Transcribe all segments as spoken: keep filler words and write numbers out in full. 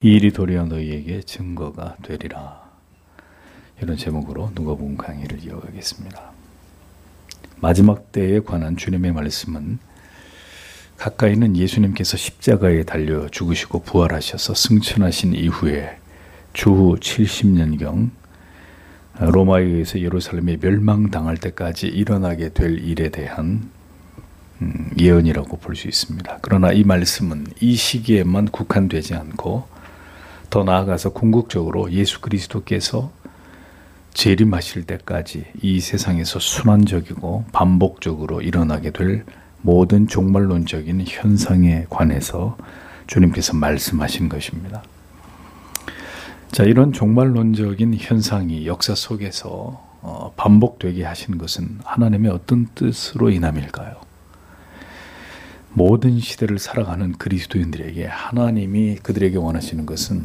이 일이 도리어 너희에게 증거가 되리라. 이런 제목으로 누가복음 강의를 이어가겠습니다. 마지막 때에 관한 주님의 말씀은 가까이는 예수님께서 십자가에 달려 죽으시고 부활하셔서 승천하신 이후에 주후 칠십 년경 로마에 의해서 예루살렘이 멸망당할 때까지 일어나게 될 일에 대한 예언이라고 볼 수 있습니다. 그러나 이 말씀은 이 시기에만 국한되지 않고 더 나아가서 궁극적으로 예수 그리스도께서 재림하실 때까지 이 세상에서 순환적이고 반복적으로 일어나게 될 모든 종말론적인 현상에 관해서 주님께서 말씀하신 것입니다. 자, 이런 종말론적인 현상이 역사 속에서 어, 반복되게 하신 것은 하나님의 어떤 뜻으로 인함일까요? 모든 시대를 살아가는 그리스도인들에게 하나님이 그들에게 원하시는 것은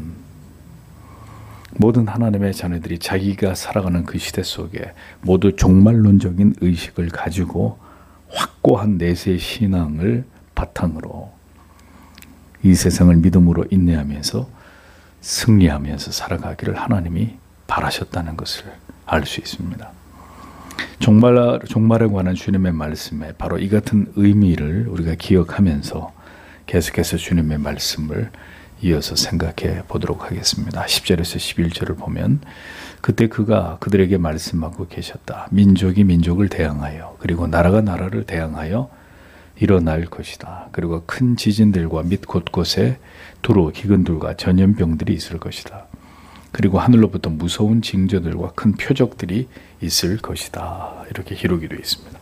모든 하나님의 자녀들이 자기가 살아가는 그 시대 속에 모두 종말론적인 의식을 가지고 확고한 내세 신앙을 바탕으로 이 세상을 믿음으로 인내하면서 승리하면서 살아가기를 하나님이 바라셨다는 것을 알 수 있습니다. 종말, 종말에 관한 주님의 말씀에 바로 이 같은 의미를 우리가 기억하면서 계속해서 주님의 말씀을 이어서 생각해 보도록 하겠습니다. 십 절에서 십일 절을 보면 그때 그가 그들에게 말씀하고 계셨다. 민족이 민족을 대항하여 그리고 나라가 나라를 대항하여 일어날 것이다. 그리고 큰 지진들과 및 곳곳에 두루 기근들과 전염병들이 있을 것이다. 그리고 하늘로부터 무서운 징조들과 큰 표적들이 있을 것이다. 이렇게 기록이 되어 있습니다.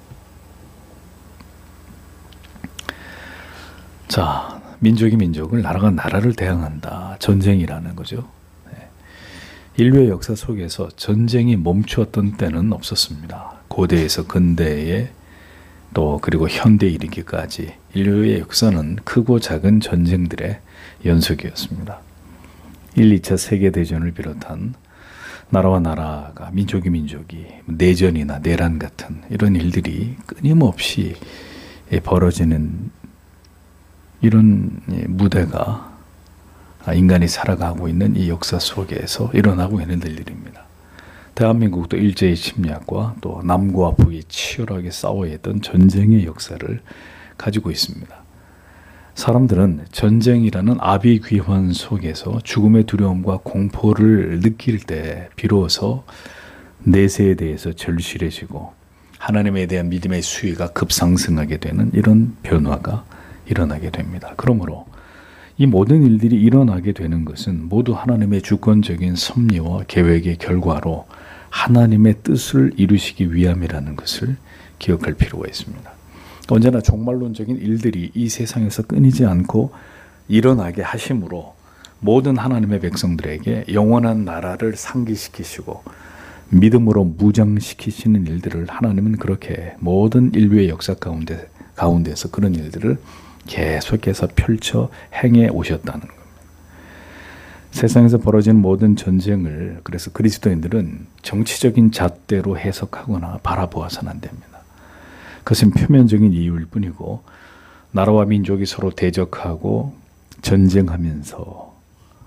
자, 민족이 민족을, 나라가 나라를 대항한다. 전쟁이라는 거죠. 네. 인류의 역사 속에서 전쟁이 멈추었던 때는 없었습니다. 고대에서 근대에 또 그리고 현대에 이르기까지 인류의 역사는 크고 작은 전쟁들의 연속이었습니다. 일, 이 차 세계대전을 비롯한 나라와 나라가 민족이 민족이 내전이나 내란 같은 이런 일들이 끊임없이 벌어지는 이런 무대가 인간이 살아가고 있는 이 역사 속에서 일어나고 있는 일들입니다. 대한민국도 일제의 침략과 또 남과 북이 치열하게 싸워야 했던 전쟁의 역사를 가지고 있습니다. 사람들은 전쟁이라는 아비귀환 속에서 죽음의 두려움과 공포를 느낄 때 비로소 내세에 대해서 절실해지고 하나님에 대한 믿음의 수위가 급상승하게 되는 이런 변화가 일어나게 됩니다. 그러므로 이 모든 일들이 일어나게 되는 것은 모두 하나님의 주권적인 섭리와 계획의 결과로 하나님의 뜻을 이루시기 위함이라는 것을 기억할 필요가 있습니다. 언제나 종말론적인 일들이 이 세상에서 끊이지 않고 일어나게 하심으로 모든 하나님의 백성들에게 영원한 나라를 상기시키시고 믿음으로 무장시키시는 일들을 하나님은 그렇게 모든 인류의 역사 가운데, 가운데서 그런 일들을 계속해서 펼쳐 행해 오셨다는 겁니다. 세상에서 벌어진 모든 전쟁을 그래서 그리스도인들은 정치적인 잣대로 해석하거나 바라보아서는 안 됩니다. 그것은 표면적인 이유일 뿐이고 나라와 민족이 서로 대적하고 전쟁하면서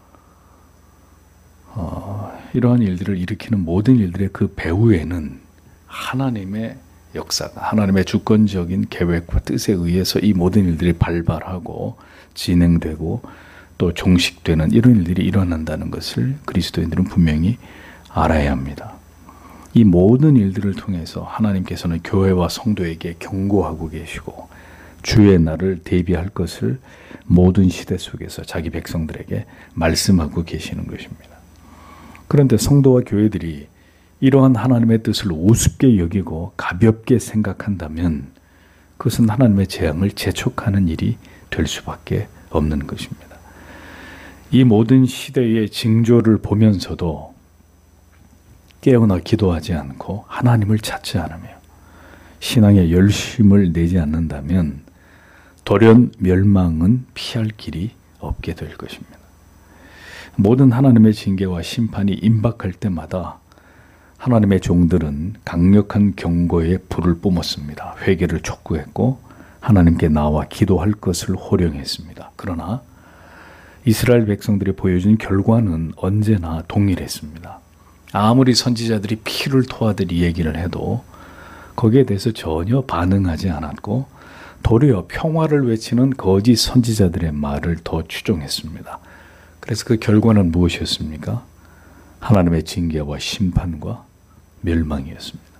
어, 이러한 일들을 일으키는 모든 일들의 그 배후에는 하나님의 역사가 하나님의 주권적인 계획과 뜻에 의해서 이 모든 일들이 발발하고 진행되고 또 종식되는 이런 일들이 일어난다는 것을 그리스도인들은 분명히 알아야 합니다. 이 모든 일들을 통해서 하나님께서는 교회와 성도에게 경고하고 계시고 주의 날을 대비할 것을 모든 시대 속에서 자기 백성들에게 말씀하고 계시는 것입니다. 그런데 성도와 교회들이 이러한 하나님의 뜻을 우습게 여기고 가볍게 생각한다면 그것은 하나님의 재앙을 재촉하는 일이 될 수밖에 없는 것입니다. 이 모든 시대의 징조를 보면서도 깨어나 기도하지 않고 하나님을 찾지 않으며 신앙의 열심을 내지 않는다면 돌연 멸망은 피할 길이 없게 될 것입니다. 모든 하나님의 징계와 심판이 임박할 때마다 하나님의 종들은 강력한 경고의 불을 뿜었습니다. 회개를 촉구했고 하나님께 나와 기도할 것을 호령했습니다. 그러나 이스라엘 백성들이 보여준 결과는 언제나 동일했습니다. 아무리 선지자들이 피를 토하듯이 얘기를 해도 거기에 대해서 전혀 반응하지 않았고 도리어 평화를 외치는 거짓 선지자들의 말을 더 추종했습니다. 그래서 그 결과는 무엇이었습니까? 하나님의 징계와 심판과 멸망이었습니다.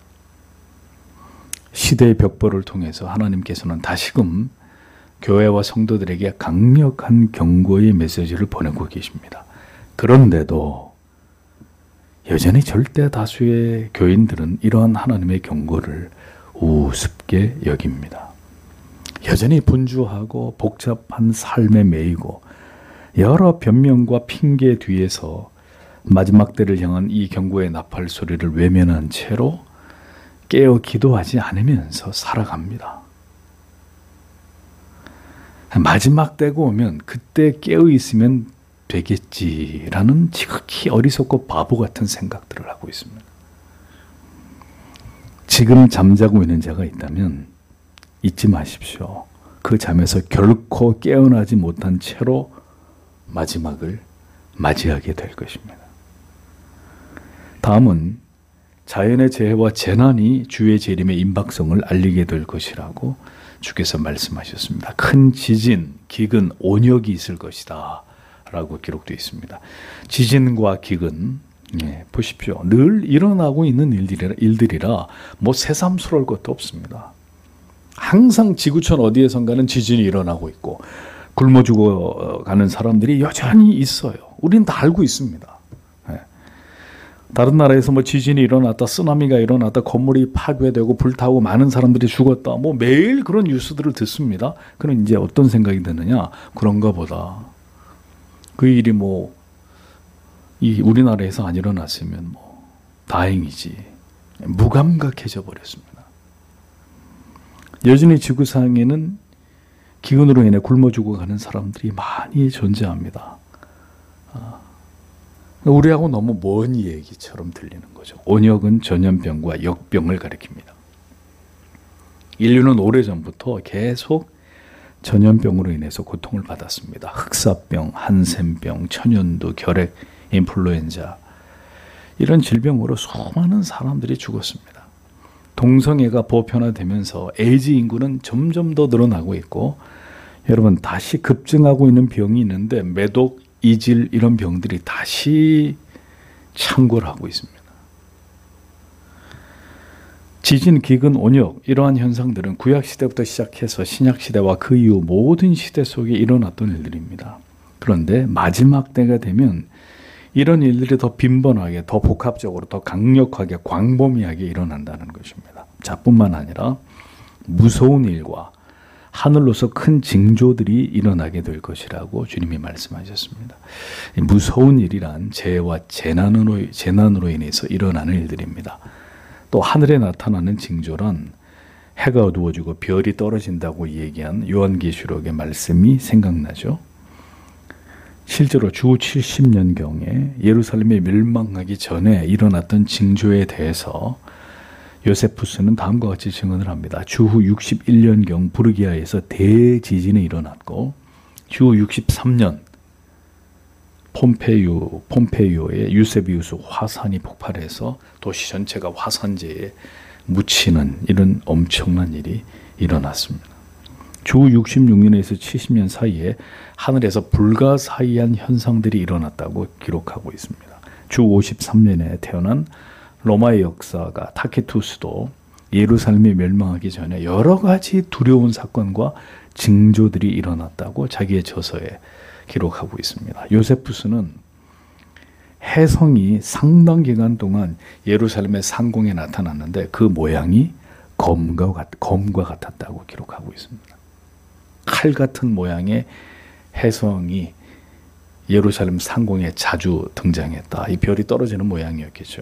시대의 벽보를 통해서 하나님께서는 다시금 교회와 성도들에게 강력한 경고의 메시지를 보내고 계십니다. 그런데도 여전히 절대 다수의 교인들은 이러한 하나님의 경고를 우습게 여깁니다. 여전히 분주하고 복잡한 삶에 매이고 여러 변명과 핑계 뒤에서 마지막 때를 향한 이 경고의 나팔 소리를 외면한 채로 깨어 기도하지 않으면서 살아갑니다. 마지막 때가 오면 그때 깨어 있으면 되겠지라는 지극히 어리석고 바보 같은 생각들을 하고 있습니다. 지금 잠자고 있는 자가 있다면 잊지 마십시오. 그 잠에서 결코 깨어나지 못한 채로 마지막을 맞이하게 될 것입니다. 다음은 자연의 재해와 재난이 주의 재림의 임박성을 알리게 될 것이라고 주께서 말씀하셨습니다. 큰 지진, 기근, 온역이 있을 것이다 라고 기록되어 있습니다. 지진과 기근, 예, 보십시오. 늘 일어나고 있는 일들이라, 일들이라 뭐 새삼스러울 것도 없습니다. 항상 지구촌 어디에선가는 지진이 일어나고 있고 굶어 죽어가는 사람들이 여전히 있어요. 우리는 다 알고 있습니다. 예. 다른 나라에서 뭐 지진이 일어났다, 쓰나미가 일어났다, 건물이 파괴되고 불타고 많은 사람들이 죽었다. 뭐 매일 그런 뉴스들을 듣습니다. 그럼 이제 어떤 생각이 드느냐? 그런가 보다. 그 일이 뭐 이 우리나라에서 안 일어났으면 뭐 다행이지. 무감각해져 버렸습니다. 여전히 지구상에는 기근으로 인해 굶어 죽어가는 사람들이 많이 존재합니다. 우리하고 너무 먼 얘기처럼 들리는 거죠. 온역은 전염병과 역병을 가리킵니다. 인류는 오래전부터 계속 전염병으로 인해서 고통을 받았습니다. 흑사병, 한센병, 천연두, 결핵, 인플루엔자 이런 질병으로 수많은 사람들이 죽었습니다. 동성애가 보편화되면서 에이즈 인구는 점점 더 늘어나고 있고 여러분 다시 급증하고 있는 병이 있는데 매독, 이질 이런 병들이 다시 창궐 하고 있습니다. 지진, 기근, 온역 이러한 현상들은 구약시대부터 시작해서 신약시대와 그 이후 모든 시대 속에 일어났던 일들입니다. 그런데 마지막 때가 되면 이런 일들이 더 빈번하게, 더 복합적으로, 더 강력하게, 광범위하게 일어난다는 것입니다. 자, 뿐만 아니라 무서운 일과 하늘로서 큰 징조들이 일어나게 될 것이라고 주님이 말씀하셨습니다. 무서운 일이란 재해와 재난으로, 재난으로 인해서 일어나는 일들입니다. 또 하늘에 나타나는 징조란 해가 어두워지고 별이 떨어진다고 얘기한 요한계시록의 말씀이 생각나죠. 실제로 주 칠십 년경에 예루살렘이 멸망하기 전에 일어났던 징조에 대해서 요세푸스는 다음과 같이 증언을 합니다. 주후 육십일 년경 부르기아에서 대지진이 일어났고 주후 육십삼 년 폼페이오, 폼페이오의 유세비우스 화산이 폭발해서 도시 전체가 화산재에 묻히는 이런 엄청난 일이 일어났습니다. 주 육십육 년에서 칠십 년 사이에 하늘에서 불가사의한 현상들이 일어났다고 기록하고 있습니다. 주 오십삼 년에 태어난 로마의 역사가 타케투스도 예루살렘이 멸망하기 전에 여러 가지 두려운 사건과 징조들이 일어났다고 자기의 저서에 기록하고 있습니다. 요세푸스는 혜성이 상당 기간 동안 예루살렘의 상공에 나타났는데 그 모양이 검과, 같, 검과 같았다고 기록하고 있습니다. 칼 같은 모양의 혜성이 예루살렘 상공에 자주 등장했다. 이 별이 떨어지는 모양이었겠죠.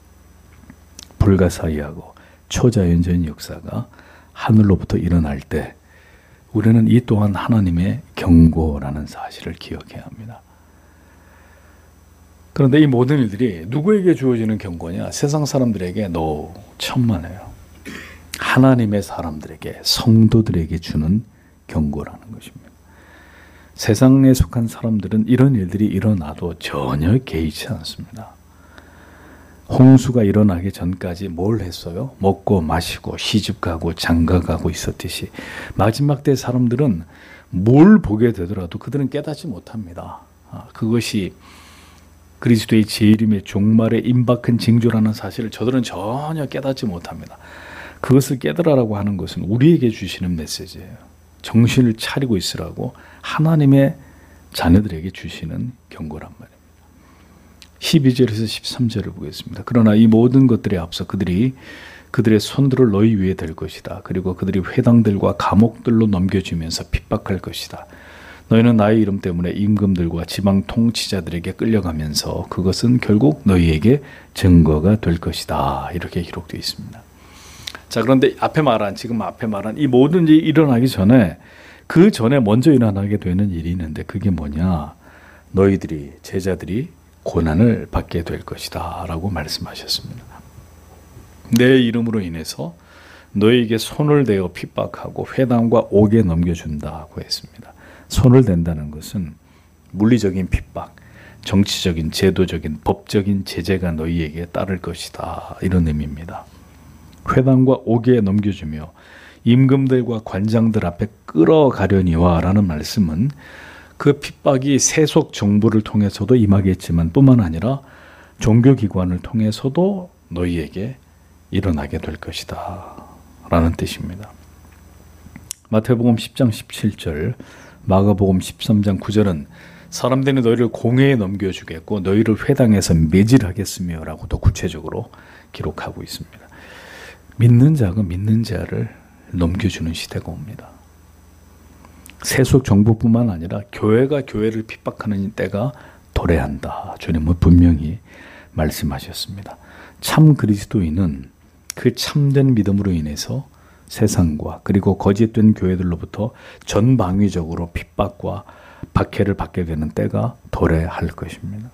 불가사의하고 초자연적인 역사가 하늘로부터 일어날 때 우리는 이 또한 하나님의 경고라는 사실을 기억해야 합니다. 그런데 이 모든 일들이 누구에게 주어지는 경고냐? 세상 사람들에게 노 천만에요. 하나님의 사람들에게, 성도들에게 주는 경고라는 것입니다. 세상에 속한 사람들은 이런 일들이 일어나도 전혀 개의치 않습니다. 홍수가 일어나기 전까지 뭘 했어요? 먹고 마시고 시집가고 장가가고 있었듯이 마지막 때 사람들은 뭘 보게 되더라도 그들은 깨닫지 못합니다. 그것이 그리스도의 재림의 종말에 임박한 징조라는 사실을 저들은 전혀 깨닫지 못합니다. 그것을 깨달으라고 하는 것은 우리에게 주시는 메시지예요. 정신을 차리고 있으라고 하나님의 자녀들에게 주시는 경고란 말입니다. 십이 절에서 십삼 절을 보겠습니다. 그러나 이 모든 것들에 앞서 그들이 그들의 손들을 너희 위에 댈 것이다. 그리고 그들이 회당들과 감옥들로 넘겨주면서 핍박할 것이다. 너희는 나의 이름 때문에 임금들과 지방 통치자들에게 끌려가면서 그것은 결국 너희에게 증거가 될 것이다. 이렇게 기록되어 있습니다. 자, 그런데 앞에 말한 지금 앞에 말한 이 모든 일이 일어나기 전에 그 전에 먼저 일어나게 되는 일이 있는데 그게 뭐냐? 너희들이 제자들이 고난을 받게 될 것이다 라고 말씀하셨습니다. 내 이름으로 인해서 너희에게 손을 대어 핍박하고 회당과 옥에 넘겨준다고 했습니다. 손을 댄다는 것은 물리적인 핍박, 정치적인, 제도적인, 법적인 제재가 너희에게 따를 것이다 이런 의미입니다. 회당과 옥에 넘겨주며 임금들과 관장들 앞에 끌어가려니와 라는 말씀은 그 핍박이 세속 정부를 통해서도 임하겠지만 뿐만 아니라 종교기관을 통해서도 너희에게 일어나게 될 것이다 라는 뜻입니다. 마태복음 십 장 십칠 절, 마가복음 십삼 장 구 절은 사람들이 너희를 공회에 넘겨주겠고 너희를 회당에서 매질하겠으며 라고 더 구체적으로 기록하고 있습니다. 믿는 자가 믿는 자를 넘겨주는 시대가 옵니다. 세속 정부뿐만 아니라 교회가 교회를 핍박하는 때가 도래한다. 주님은 분명히 말씀하셨습니다. 참 그리스도인은 그 참된 믿음으로 인해서 세상과 그리고 거짓된 교회들로부터 전방위적으로 핍박과 박해를 받게 되는 때가 도래할 것입니다.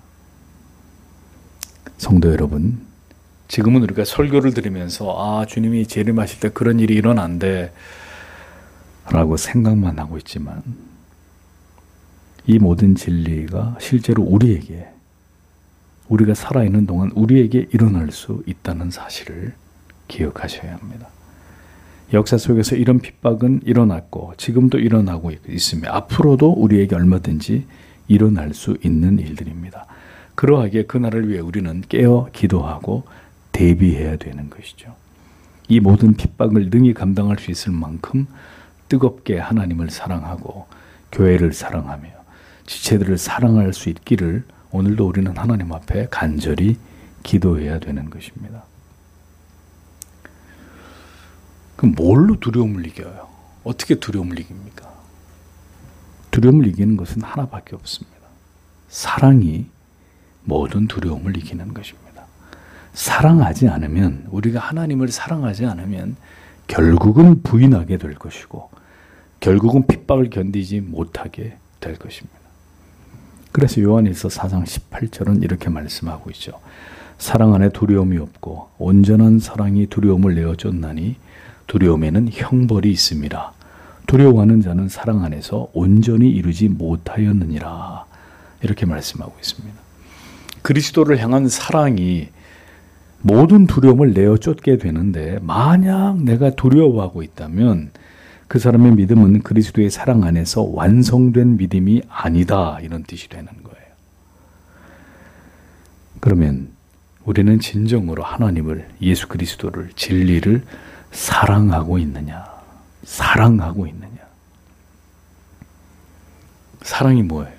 성도 여러분, 지금은 우리가 설교를 들으면서 아, 주님이 재림하실 때 그런 일이 일어난대 라고 생각만 하고 있지만 이 모든 진리가 실제로 우리에게, 우리가 살아있는 동안 우리에게 일어날 수 있다는 사실을 기억하셔야 합니다. 역사 속에서 이런 핍박은 일어났고 지금도 일어나고 있으며 앞으로도 우리에게 얼마든지 일어날 수 있는 일들입니다. 그러하기에 그날을 위해 우리는 깨어 기도하고 대비해야 되는 것이죠. 이 모든 핍박을 능히 감당할 수 있을 만큼 뜨겁게 하나님을 사랑하고 교회를 사랑하며 지체들을 사랑할 수 있기를 오늘도 우리는 하나님 앞에 간절히 기도해야 되는 것입니다. 그럼 뭘로 두려움을 이겨요? 어떻게 두려움을 이깁니까? 두려움을 이기는 것은 하나밖에 없습니다. 사랑이 모든 두려움을 이기는 것입니다. 사랑하지 않으면, 우리가 하나님을 사랑하지 않으면 결국은 부인하게 될 것이고 결국은 핍박을 견디지 못하게 될 것입니다. 그래서 요한일서 사 장 십팔 절은 이렇게 말씀하고 있죠. 사랑 안에 두려움이 없고 온전한 사랑이 두려움을 내어 쫓나니 두려움에는 형벌이 있음이라. 두려워하는 자는 사랑 안에서 온전히 이루지 못하였느니라. 이렇게 말씀하고 있습니다. 그리스도를 향한 사랑이 모든 두려움을 내어 쫓게 되는데 만약 내가 두려워하고 있다면 그 사람의 믿음은 그리스도의 사랑 안에서 완성된 믿음이 아니다. 이런 뜻이 되는 거예요. 그러면 우리는 진정으로 하나님을, 예수 그리스도를, 진리를 사랑하고 있느냐? 사랑하고 있느냐? 사랑이 뭐예요?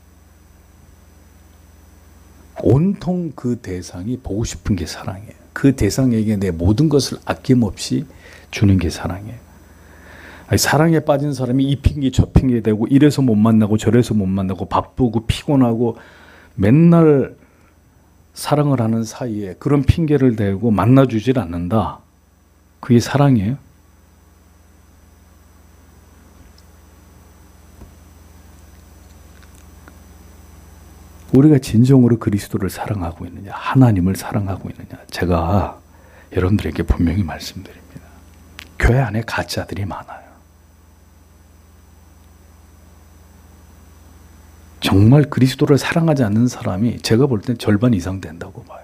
온통 그 대상이 보고 싶은 게 사랑이에요. 그 대상에게 내 모든 것을 아낌없이 주는 게 사랑이에요. 아니, 사랑에 빠진 사람이 이 핑계 저 핑계 대고 이래서 못 만나고 저래서 못 만나고 바쁘고 피곤하고 맨날 사랑을 하는 사이에 그런 핑계를 대고 만나주질 않는다. 그게 사랑이에요? 우리가 진정으로 그리스도를 사랑하고 있느냐, 하나님을 사랑하고 있느냐, 제가 여러분들에게 분명히 말씀드립니다. 교회 안에 가짜들이 많아요. 정말 그리스도를 사랑하지 않는 사람이 제가 볼 땐 절반 이상 된다고 봐요.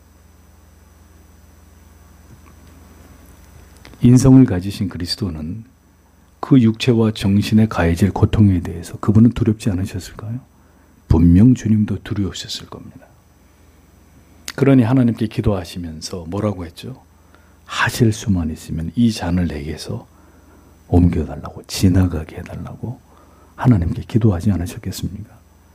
인성을 가지신 그리스도는 그 육체와 정신에 가해질 고통에 대해서 그분은 두렵지 않으셨을까요? 분명 주님도 두려우셨을 겁니다. 그러니 하나님께 기도하시면서 뭐라고 했죠? 하실 수만 있으면 이 잔을 내게서 옮겨달라고, 지나가게 해달라고 하나님께 기도하지 않으셨겠습니까?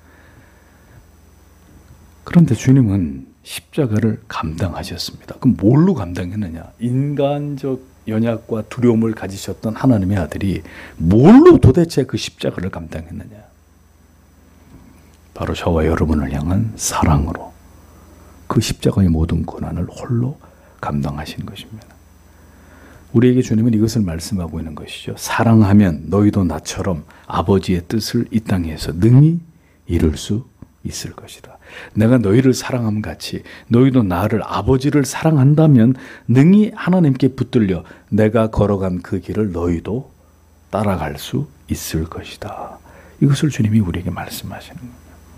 그런데 주님은 십자가를 감당하셨습니다. 그럼 뭘로 감당했느냐? 인간적 연약과 두려움을 가지셨던 하나님의 아들이 뭘로 도대체 그 십자가를 감당했느냐? 바로 저와 여러분을 향한 사랑으로 그 십자가의 모든 고난을 홀로 감당하신 것입니다. 우리에게 주님은 이것을 말씀하고 있는 것이죠. 사랑하면 너희도 나처럼 아버지의 뜻을 이 땅에서 능히 이룰 수 있을 것이다. 내가 너희를 사랑함 같이 너희도 나를, 아버지를 사랑한다면 능히 하나님께 붙들려 내가 걸어간 그 길을 너희도 따라갈 수 있을 것이다. 이것을 주님이 우리에게 말씀하시는 겁니다.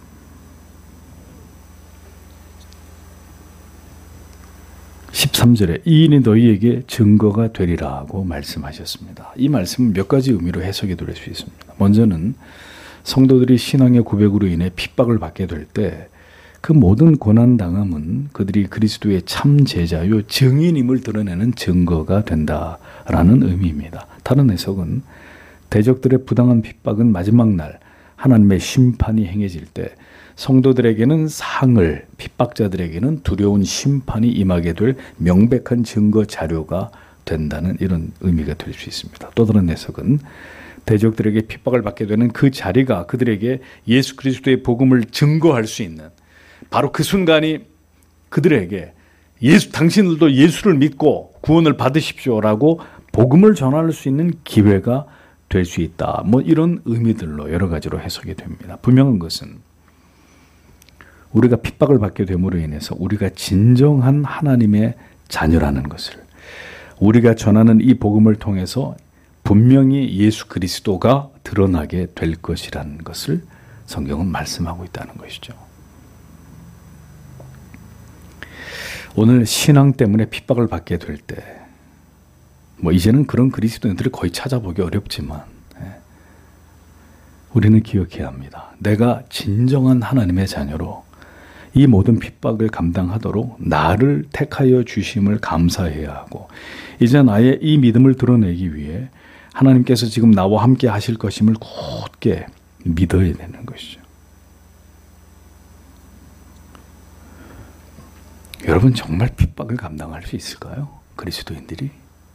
십삼 절에 이 일이 너희에게 증거가 되리라 하고 말씀하셨습니다. 이 말씀은 몇 가지 의미로 해석이 될 수 있습니다. 먼저는 성도들이 신앙의 고백으로 인해 핍박을 받게 될 때 그 모든 고난당함은 그들이 그리스도의 참 제자요 증인임을 드러내는 증거가 된다라는 의미입니다. 다른 해석은 대적들의 부당한 핍박은 마지막 날 하나님의 심판이 행해질 때 성도들에게는 상을, 핍박자들에게는 두려운 심판이 임하게 될 명백한 증거 자료가 된다는 이런 의미가 될 수 있습니다. 또 다른 해석은 대적들에게 핍박을 받게 되는 그 자리가 그들에게 예수 그리스도의 복음을 증거할 수 있는, 바로 그 순간이 그들에게 예수, 당신들도 예수를 믿고 구원을 받으십시오라고 복음을 전할 수 있는 기회가 될 수 있다. 뭐 이런 의미들로 여러 가지로 해석이 됩니다. 분명한 것은 우리가 핍박을 받게 됨으로 인해서 우리가 진정한 하나님의 자녀라는 것을, 우리가 전하는 이 복음을 통해서 분명히 예수 그리스도가 드러나게 될 것이라는 것을 성경은 말씀하고 있다는 것이죠. 오늘 신앙 때문에 핍박을 받게 될 때, 뭐 이제는 그런 그리스도인들을 거의 찾아보기 어렵지만 우리는 기억해야 합니다. 내가 진정한 하나님의 자녀로 이 모든 핍박을 감당하도록 나를 택하여 주심을 감사해야 하고, 이제 나의 이 믿음을 드러내기 위해 하나님께서 지금 나와 함께 하실 것임을 굳게 믿어야 되는 것이죠. 여러분, 정말 핍박을 감당할 수 있을까요? 그리스도인들이?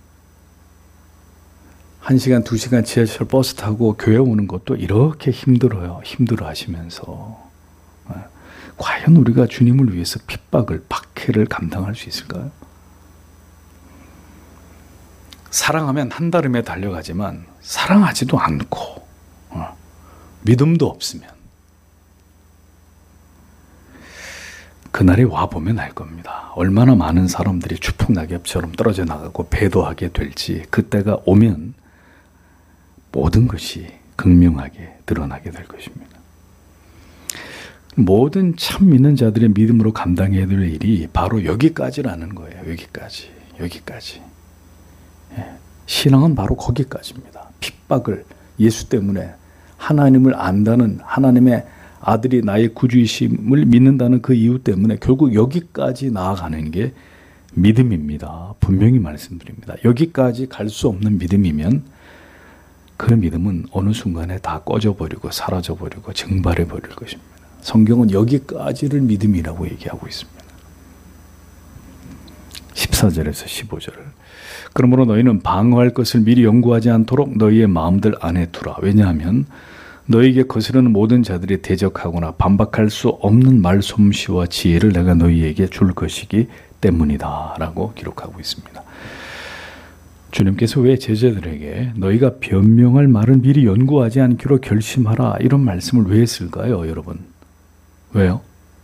한 시간, 두 시간 지하철 버스 타고 교회 오는 것도 이렇게 힘들어요. 힘들어 하시면서. 과연 우리가 주님을 위해서 핍박을, 박해를 감당할 수 있을까요? 사랑하면 한달음에 달려가지만 사랑하지도 않고 어, 믿음도 없으면 그날이 와보면 알 겁니다. 얼마나 많은 사람들이 추풍낙엽처럼 떨어져 나가고 배도하게 될지 그때가 오면 모든 것이 극명하게 드러나게 될 것입니다. 모든 참 믿는 자들의 믿음으로 감당해야 될 일이 바로 여기까지라는 거예요. 여기까지. 여기까지. 예. 신앙은 바로 거기까지입니다. 핍박을 예수 때문에 하나님을 안다는, 하나님의 아들이 나의 구주이심을 믿는다는 그 이유 때문에 결국 여기까지 나아가는 게 믿음입니다. 분명히 말씀드립니다. 여기까지 갈 수 없는 믿음이면 그 믿음은 어느 순간에 다 꺼져버리고 사라져버리고 증발해버릴 것입니다. 성경은 여기까지를 믿음이라고 얘기하고 있습니다. 십사 절에서 십오 절을 그러므로 너희는 방어할 것을 미리 연구하지 않도록 너희의 마음들 안에 두라. 왜냐하면 너희에게 거스르는 모든 자들이 대적하거나 반박할 수 없는 말솜씨와 지혜를 내가 너희에게 줄 것이기 때문이다 라고 기록하고 있습니다. 주님께서 왜 제자들에게 너희가 변명할 말을 미리 연구하지 않기로 결심하라 이런 말씀을 왜 했을까요, 여러분? 왜요?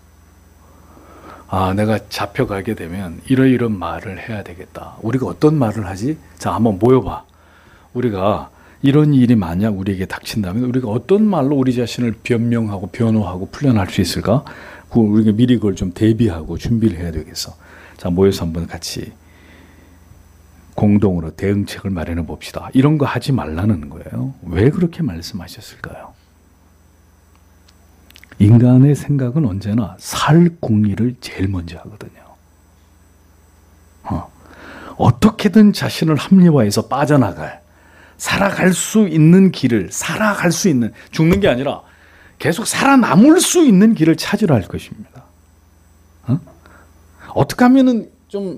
아, 내가 잡혀가게 되면 이러이런 말을 해야 되겠다. 우리가 어떤 말을 하지? 자, 한번 모여봐. 우리가 이런 일이 만약 우리에게 닥친다면 우리가 어떤 말로 우리 자신을 변명하고 변호하고 풀려날 수 있을까? 우리가 미리 그걸 좀 대비하고 준비를 해야 되겠어. 자, 모여서 한번 같이 공동으로 대응책을 마련해 봅시다. 이런 거 하지 말라는 거예요. 왜 그렇게 말씀하셨을까요? 인간의 생각은 언제나 살 궁리를 제일 먼저 하거든요. 어. 어떻게든 자신을 합리화해서 빠져나갈, 살아갈 수 있는 길을, 살아갈 수 있는, 죽는 게 아니라 계속 살아남을 수 있는 길을 찾으려 할 것입니다. 어? 어떻게 하면은 좀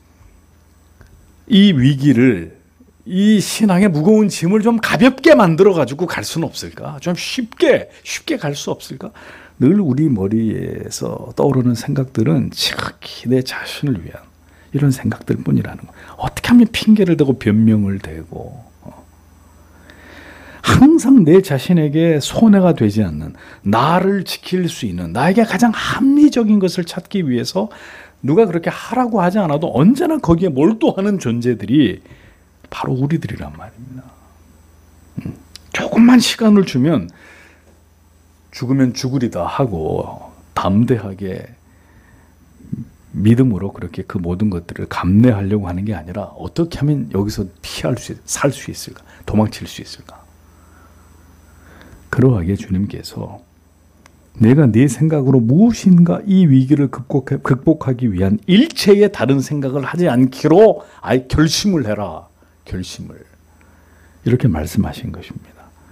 이 위기를, 이 신앙의 무거운 짐을 좀 가볍게 만들어 가지고 갈 수는 없을까? 좀 쉽게 쉽게 갈 수 없을까? 늘 우리 머리에서 떠오르는 생각들은 지극히 내 자신을 위한 이런 생각들 뿐이라는 거예요. 어떻게 하면 핑계를 대고 변명을 대고, 어. 항상 내 자신에게 손해가 되지 않는, 나를 지킬 수 있는, 나에게 가장 합리적인 것을 찾기 위해서 누가 그렇게 하라고 하지 않아도 언제나 거기에 몰두하는 존재들이 바로 우리들이란 말입니다. 음, 조금만 시간을 주면 죽으면 죽으리다 하고 담대하게 믿음으로 그렇게 그 모든 것들을 감내하려고 하는 게 아니라 어떻게 하면 여기서 피할 수, 살 수 있을까? 도망칠 수 있을까? 그러하게 주님께서 내가 네 생각으로 무엇인가 이 위기를 극복해, 극복하기 위한 일체의 다른 생각을 하지 않기로 아예 결심을 해라. 결심을. 이렇게 말씀하신 것입니다.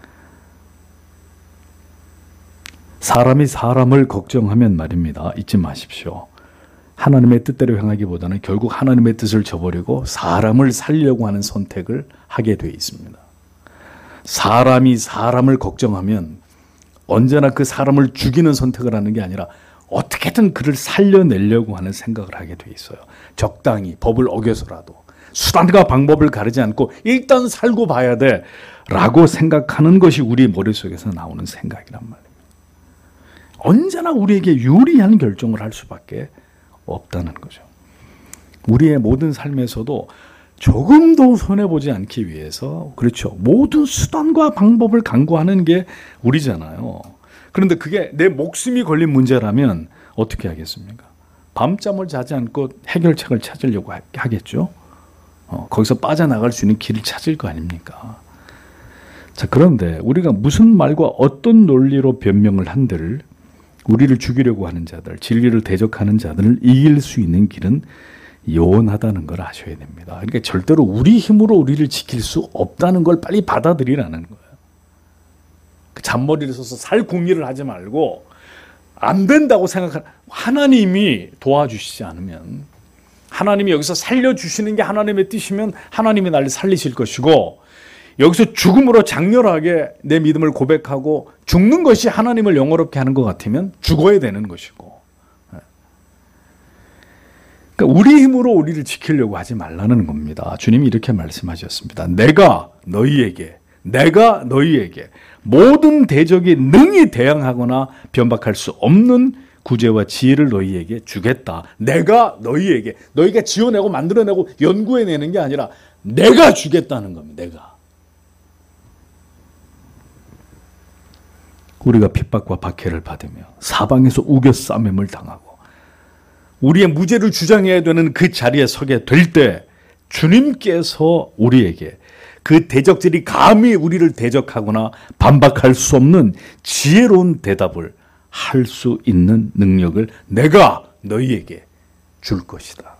사람이 사람을 걱정하면 말입니다. 잊지 마십시오. 하나님의 뜻대로 행하기보다는 결국 하나님의 뜻을 저버리고 사람을 살려고 하는 선택을 하게 되어 있습니다. 사람이 사람을 걱정하면 언제나 그 사람을 죽이는 선택을 하는 게 아니라 어떻게든 그를 살려내려고 하는 생각을 하게 돼 있어요. 적당히 법을 어겨서라도 수단과 방법을 가리지 않고 일단 살고 봐야 돼 라고 생각하는 것이 우리 머릿속에서 나오는 생각이란 말입니다. 언제나 우리에게 유리한 결정을 할 수밖에 없다는 거죠. 우리의 모든 삶에서도 조금도 손해보지 않기 위해서, 그렇죠, 모든 수단과 방법을 강구하는 게 우리잖아요. 그런데 그게 내 목숨이 걸린 문제라면 어떻게 하겠습니까? 밤잠을 자지 않고 해결책을 찾으려고 하겠죠. 어, 거기서 빠져나갈 수 있는 길을 찾을 거 아닙니까? 자, 그런데 우리가 무슨 말과 어떤 논리로 변명을 한들 우리를 죽이려고 하는 자들, 진리를 대적하는 자들을 이길 수 있는 길은 요원하다는 걸 아셔야 됩니다. 그러니까 절대로 우리 힘으로 우리를 지킬 수 없다는 걸 빨리 받아들이라는 거예요. 잔머리를 써서 살 궁리를 하지 말고 안 된다고 생각하는, 하나님이 도와주시지 않으면, 하나님이 여기서 살려주시는 게 하나님의 뜻이면 하나님이 나를 살리실 것이고, 여기서 죽음으로 장렬하게 내 믿음을 고백하고 죽는 것이 하나님을 영화롭게 하는 것 같으면 죽어야 되는 것이고, 그러니까 우리 힘으로 우리를 지키려고 하지 말라는 겁니다. 주님이 이렇게 말씀하셨습니다. 내가 너희에게, 내가 너희에게 모든 대적이 능히 대항하거나 변박할 수 없는 구제와 지혜를 너희에게 주겠다. 내가 너희에게, 너희가 지어내고 만들어내고 연구해내는 게 아니라 내가 주겠다는 겁니다. 내가. 우리가 핍박과 박해를 받으며 사방에서 우겨싸매을 당하고 우리의 무죄를 주장해야 되는 그 자리에 서게 될 때 주님께서 우리에게 그 대적들이 감히 우리를 대적하거나 반박할 수 없는 지혜로운 대답을 할 수 있는 능력을 내가 너희에게 줄 것이다.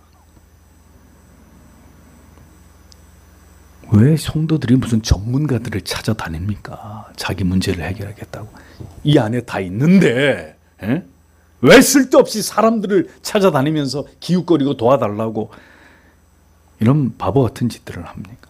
왜 성도들이 무슨 전문가들을 찾아다닙니까? 자기 문제를 해결하겠다고. 이 안에 다 있는데, 에? 왜 쓸데없이 사람들을 찾아다니면서 기웃거리고 도와달라고 이런 바보 같은 짓들을 합니까?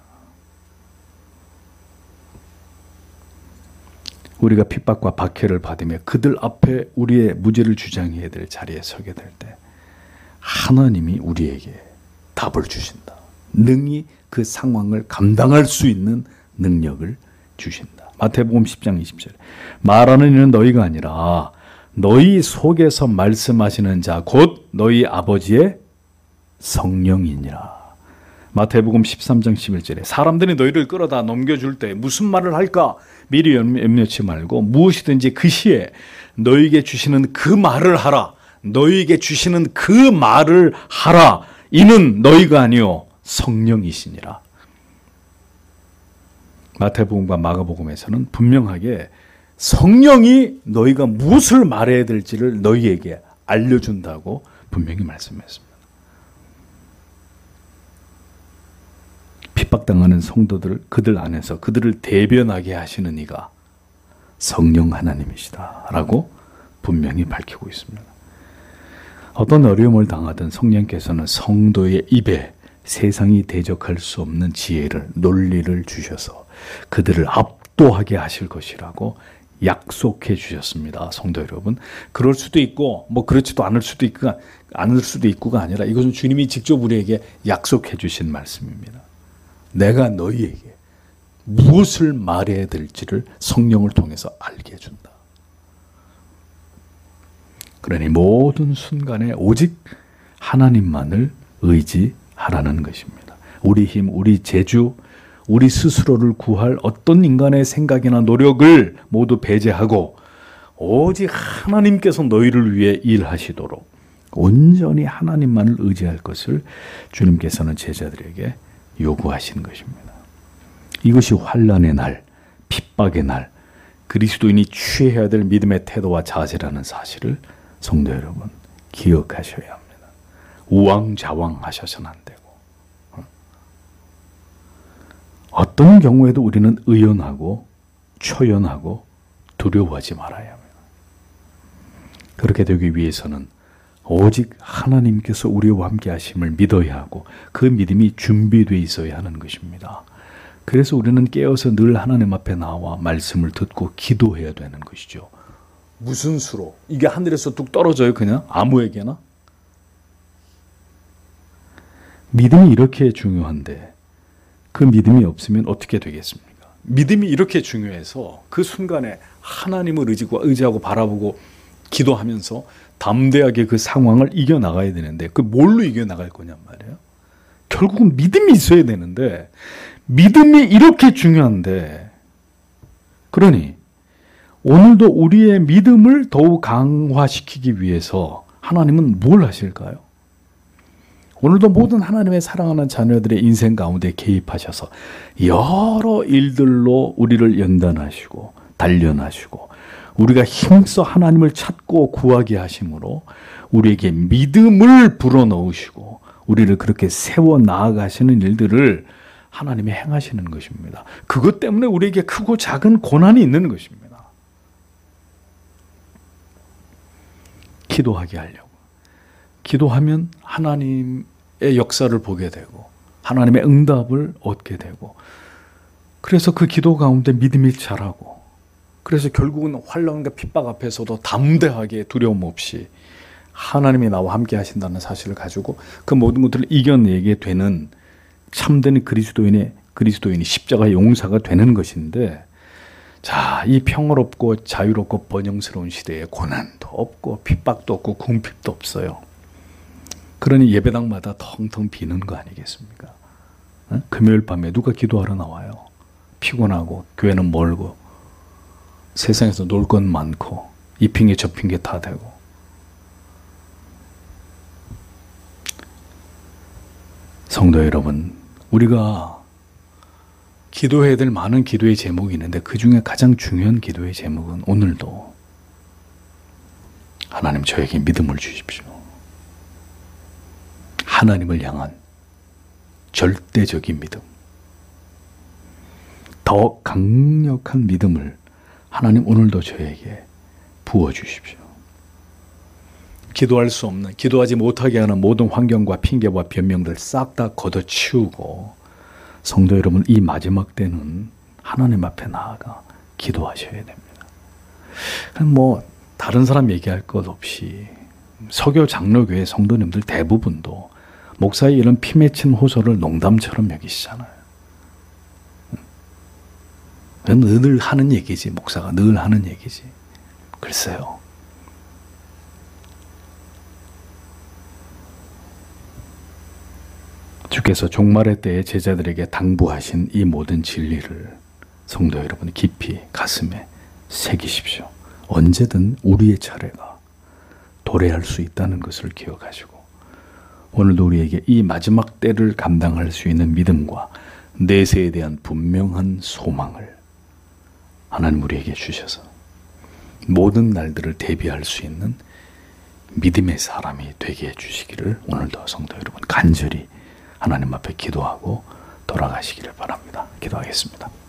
우리가 핍박과 박해를 받으며 그들 앞에 우리의 무죄를 주장해야 될 자리에 서게 될 때 하나님이 우리에게 답을 주신다. 능히 그 상황을 감당할 수 있는 능력을 주신다. 마태복음 십 장 이십 절에 말하는 이는 너희가 아니라 너희 속에서 말씀하시는 자 곧 너희 아버지의 성령이니라. 마태복음 십삼 장 십일 절에 사람들이 너희를 끌어다 넘겨줄 때 무슨 말을 할까 미리 염려치 말고 무엇이든지 그 시에 너희에게 주시는 그 말을 하라. 너희에게 주시는 그 말을 하라. 이는 너희가 아니요 성령이시니라. 마태복음과 마가복음에서는 분명하게 성령이 너희가 무엇을 말해야 될지를 너희에게 알려준다고 분명히 말씀했습니다. 핍박당하는 성도들, 그들 안에서 그들을 대변하게 하시는 이가 성령 하나님이시다 라고 분명히 밝히고 있습니다. 어떤 어려움을 당하던 성령께서는 성도의 입에 세상이 대적할 수 없는 지혜를, 논리를 주셔서 그들을 압도하게 하실 것이라고 약속해 주셨습니다. 성도 여러분, 그럴 수도 있고 뭐 그렇지도 않을 수도 있고 않을 수도 있고가 아니라 이것은 주님이 직접 우리에게 약속해 주신 말씀입니다. 내가 너희에게 무엇을 말해야 될지를 성령을 통해서 알게 해준다. 그러니 모든 순간에 오직 하나님만을 의지하라는 것입니다. 우리 힘, 우리 재주, 우리 스스로를 구할 어떤 인간의 생각이나 노력을 모두 배제하고 오직 하나님께서 너희를 위해 일하시도록 온전히 하나님만을 의지할 것을 주님께서는 제자들에게 요구하시는 것입니다. 이것이 환난의 날, 핍박의 날, 그리스도인이 취해야 될 믿음의 태도와 자세라는 사실을 성도 여러분 기억하셔야 합니다. 우왕좌왕 하셔서는 안 되고 어떤 경우에도 우리는 의연하고 초연하고 두려워하지 말아야 합니다. 그렇게 되기 위해서는 오직 하나님께서 우리와 함께 하심을 믿어야 하고 그 믿음이 준비되어 있어야 하는 것입니다. 그래서 우리는 깨어서 늘 하나님 앞에 나와 말씀을 듣고 기도해야 되는 것이죠. 무슨 수로? 이게 하늘에서 뚝 떨어져요 그냥? 아무에게나? 믿음이 이렇게 중요한데 그 믿음이 없으면 어떻게 되겠습니까? 믿음이 이렇게 중요해서 그 순간에 하나님을 의지고, 의지하고 바라보고 기도하면서 담대하게 그 상황을 이겨나가야 되는데 그 뭘로 이겨나갈 거냔 말이에요. 결국은 믿음이 있어야 되는데 믿음이 이렇게 중요한데 그러니 오늘도 우리의 믿음을 더욱 강화시키기 위해서 하나님은 뭘 하실까요? 오늘도 모든 하나님의 사랑하는 자녀들의 인생 가운데 개입하셔서 여러 일들로 우리를 연단하시고 단련하시고 우리가 힘써 하나님을 찾고 구하게 하심으로 우리에게 믿음을 불어넣으시고 우리를 그렇게 세워 나아가시는 일들을 하나님이 행하시는 것입니다. 그것 때문에 우리에게 크고 작은 고난이 있는 것입니다. 기도하게 하려고. 기도하면 하나님의 역사를 보게 되고 하나님의 응답을 얻게 되고 그래서 그 기도 가운데 믿음이 자라고 그래서 결국은 환난과 핍박 앞에서도 담대하게 두려움 없이 하나님이 나와 함께 하신다는 사실을 가지고 그 모든 것들을 이겨내게 되는 참된 그리스도인의 그리스도인이 십자가의 용사가 되는 것인데 자, 이 평화롭고 자유롭고 번영스러운 시대에 고난도 없고 핍박도 없고 궁핍도 없어요. 그러니 예배당마다 텅텅 비는 거 아니겠습니까? 어? 금요일 밤에 누가 기도하러 나와요? 피곤하고 교회는 멀고 세상에서 놀 건 많고 이 핑계 저 핑계 다 대고 성도 여러분, 우리가 기도해야 될 많은 기도의 제목이 있는데 그 중에 가장 중요한 기도의 제목은 오늘도 하나님 저에게 믿음을 주십시오. 하나님을 향한 절대적인 믿음. 더 강력한 믿음을 하나님 오늘도 저에게 부어주십시오. 기도할 수 없는, 기도하지 못하게 하는 모든 환경과 핑계와 변명들 싹 다 걷어치우고 성도 여러분, 이 마지막 때는 하나님 앞에 나아가 기도하셔야 됩니다. 뭐 다른 사람 얘기할 것 없이 서교 장로교회 성도님들 대부분도 목사의 이런 피 맺힌 호소를 농담처럼 여기시잖아요. 늘 하는 얘기지, 목사가 늘 하는 얘기지. 글쎄요. 주께서 종말의 때에 제자들에게 당부하신 이 모든 진리를 성도 여러분 깊이 가슴에 새기십시오. 언제든 우리의 차례가 도래할 수 있다는 것을 기억하시고 오늘도 우리에게 이 마지막 때를 감당할 수 있는 믿음과 내세에 대한 분명한 소망을 하나님 우리에게 주셔서 모든 날들을 대비할 수 있는 믿음의 사람이 되게 해주시기를 오늘도 성도 여러분 간절히 하나님 앞에 기도하고 돌아가시기를 바랍니다. 기도하겠습니다.